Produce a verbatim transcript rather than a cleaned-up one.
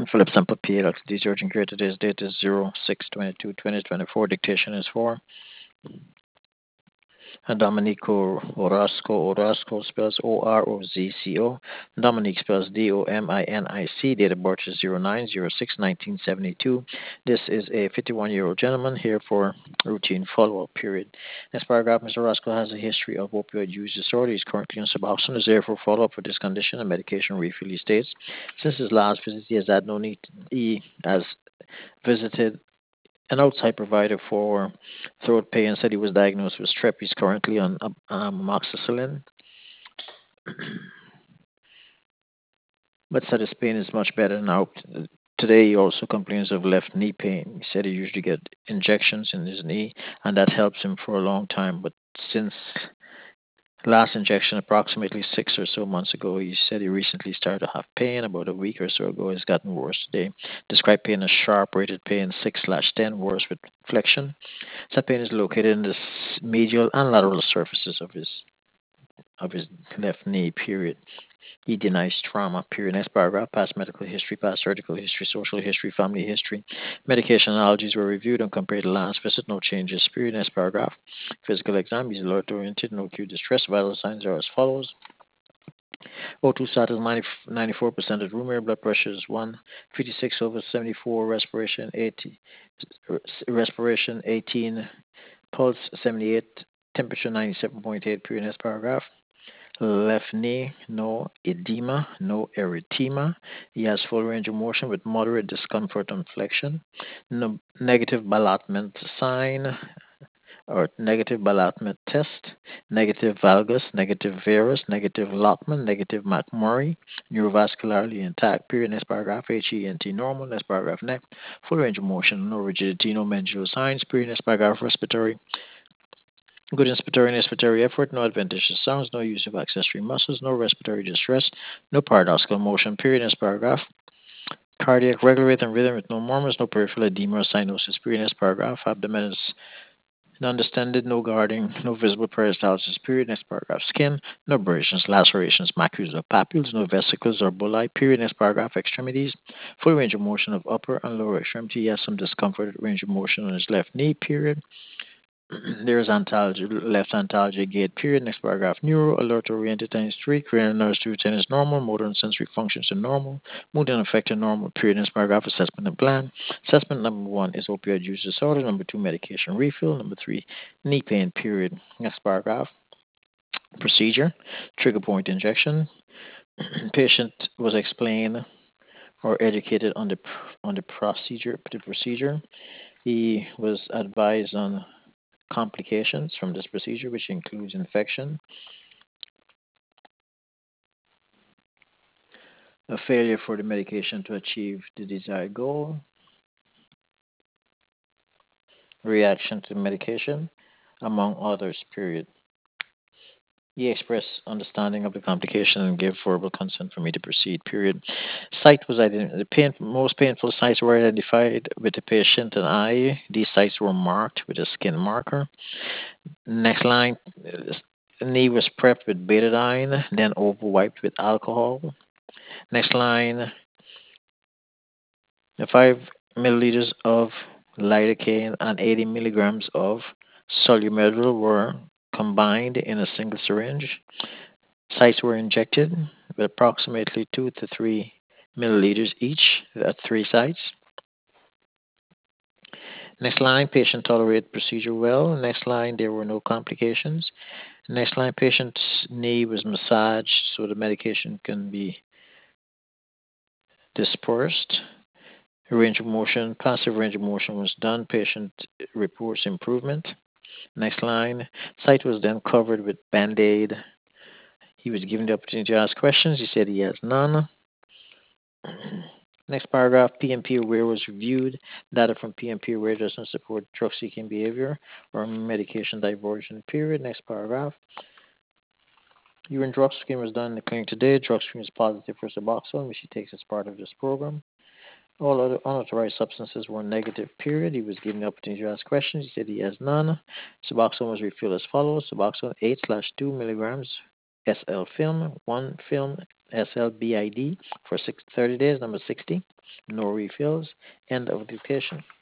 Phillips and Papier, Ltd. Urgent care. Today's date is zero six twenty-two twenty twenty-four. Dictation is for Domenico Orozco. Orozco spells O R O Z C O. Dominic spells D O M I N I C. Date of birth is zero nine zero six nineteen seventy-two. This is a fifty-one-year-old gentleman here for routine follow-up period. Next paragraph, Mister Orozco has a history of opioid use disorder. He's currently on Suboxone. Is there for follow-up for this condition and medication refill, he states. Since his last visit, he has had no need. He has visited an outside provider for throat pain, said he was diagnosed with strep. He's currently on um, amoxicillin, but said his pain is much better now. Today, he also complains of left knee pain. He said he usually get injections in his knee, and that helps him for a long time. But since last injection, approximately six or so months ago, he said he recently started to have pain. About a week or so ago, it's gotten worse today. Described pain as sharp, rated pain six slash ten, worse with flexion. That pain is located in the medial and lateral surfaces of his of his left knee, period. He denies trauma, period. Next paragraph, past medical history, past surgical history, social history, family history. Medication allergies were reviewed and compared to last visit, no changes, period. Next paragraph, physical exam, he's alert oriented, no acute distress. Vital signs are as follows. O two status ninety-four percent of room air, blood pressure is one fifty-six over seventy-four, respiration eighty, respiration eighteen, pulse seventy-eight, temperature ninety-seven point eight, period. Next paragraph. Left knee, no edema, no erythema. He has full range of motion with moderate discomfort on flexion. No negative ballotment sign or negative ballotment test. Negative valgus, negative varus, negative Lockman, negative McMurray. Neurovascularly intact. Period. Next paragraph. H E N T normal. Next paragraph. Neck. Full range of motion. No rigidity. No menstrual signs. Period. Next paragraph. Respiratory. Good inspiratory and expiratory effort, no adventitious sounds, no use of accessory muscles, no respiratory distress, no paradoxical motion, period. Next paragraph. Cardiac regular rate and rhythm with no murmurs, no peripheral edema or cyanosis, period. Next paragraph. Abdomen is non-distended, no guarding, no visible peristalsis, period. Next paragraph. Skin, no abrasions, lacerations, macules or papules, no vesicles or bullae, period. Next paragraph. Extremities, full range of motion of upper and lower extremity. He has some discomfort, range of motion on his left knee, period. There's ontology, left ontology gate, period. Next paragraph. Neuro, alert, oriented, times three. Cranial nerves to retain is normal. Motor and sensory functions are normal. Mood and affect are normal, period. Next paragraph. Assessment and plan. Assessment number one is opioid use disorder. Number two, medication refill. Number three, knee pain, period. Next paragraph. Procedure. Trigger point injection. Patient was explained or educated on the on the procedure. The procedure. He was advised on complications from this procedure, which includes infection, a failure for the medication to achieve the desired goal, reaction to medication, among others, period. He expressed understanding of the complication and gave verbal consent for me to proceed, period. Site was identified. The pain, most painful sites were identified with the patient and I. These sites were marked with a skin marker. Next line, the knee was prepped with betadine, then over wiped with alcohol. Next line, five milliliters of lidocaine and eighty milligrams of Solu-Medrol were combined in a single syringe. Sites were injected with approximately two to three milliliters each at three sites. Next line, patient tolerated procedure well. Next line, there were no complications. Next line, patient's knee was massaged so the medication can be dispersed. Range of motion, passive range of motion was done. Patient reports improvement. Next line, site was then covered with Band-Aid. He was given the opportunity to ask questions. He said he has none. Next paragraph, P M P aware was reviewed. Data from P M P aware does not support drug-seeking behavior or medication diversion, period. Next paragraph. Urine drug screen was done in the clinic today. Drug screen is positive for Suboxone, which he takes as part of this program. All other unauthorized substances were negative, period. He was given the opportunity to ask questions. He said he has none. Suboxone was refilled as follows. Suboxone eight slash two milligrams S L film, one film, S L B I D for six, thirty days. Number sixty, no refills. End of dictation.